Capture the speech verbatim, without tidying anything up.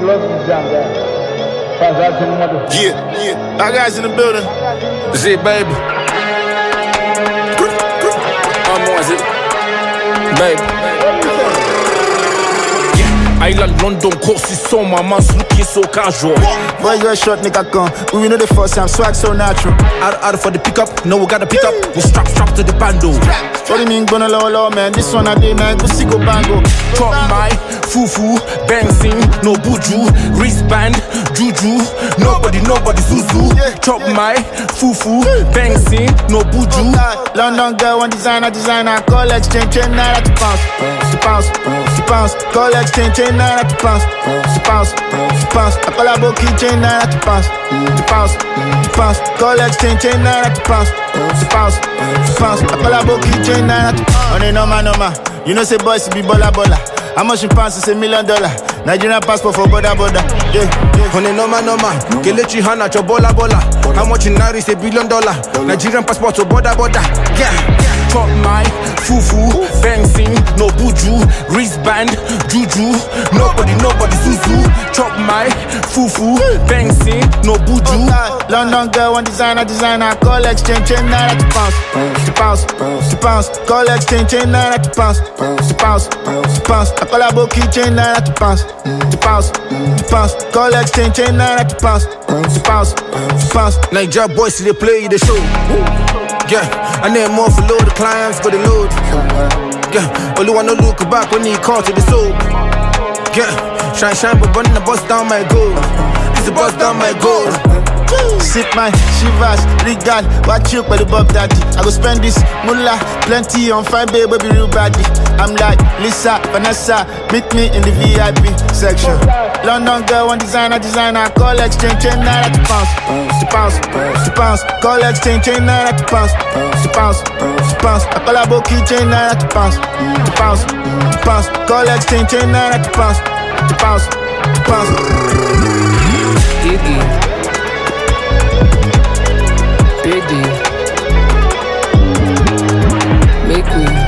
Yeah, yeah. Our guys in the building. Z, baby. I'm on it. Baby. Island London course is so my man's looking so casual. Boy, you a short nigga gun. We know the first time, swag so natural. Out, out for the pickup, no we gotta pick up. We strap strap to the bando. What do you mean gonna low low man? This one I did man, go see go bango. Chop my fufu, bouncing, no buju, wristband, juju. Nobody, nobody zuzu. Chop my fufu, bouncing, no buju. London girl, one designer, designer. Call exchange, chain naira to pounds, to pounds, to pounds. Call exchange, chain naira to pounds, to pounds, to pounds. I call a bookie, chain naira to pounds, to pounds, to pounds. Call exchange, chain naira to pounds, to pounds, to pounds. I call a bookie, chain naira to pounds. On a normal, normal. You know say boys be bola bola. How much in pounds is a million dollar? Nigerian passport for border border. Yeah, yeah. On a normal, normal. Kelechi Hana cho bola bola. How much in naira is a billion dollar? Nigerian passport for border border. Yeah, yeah. Chop my fufu, bouncing, no buju, wristband, juju. Nobody, nobody zuzu. Chop my fufu, bouncing, no buju. London girl, one designer, designer. Call exchange, chain naira to pounds, to pounds, to pounds. Call exchange, chain naira to pounds, to pounds, to pounds. I call a bookie, chain naira to pounds, to pounds, to pounds. Call exchange, chain naira to pounds, to pounds, to pounds. Niger boys, they play the show. Yeah, I need more for load, the clients for the load. Yeah, only wanna look back when he call to the soul. Yeah, shine, shine, but burn the bust down my goal. It's the bust down my goal. Sip my shivers, regard, watch you by the Bob Daddy. I go spend this mullah, plenty on fine baby, be real body. I'm like Lisa, Vanessa, meet me in the V I P section. London girl, one designer, designer. Call exchange, chain naira to pounds, to pounds, to pounds. Call exchange, chain naira to pounds, to pounds, to pounds. I call a bookie, chain naira to pounds, to pounds, to pounds. Call exchange, chain naira to pounds, to pounds, to pounds. Iggy, Biggie, make we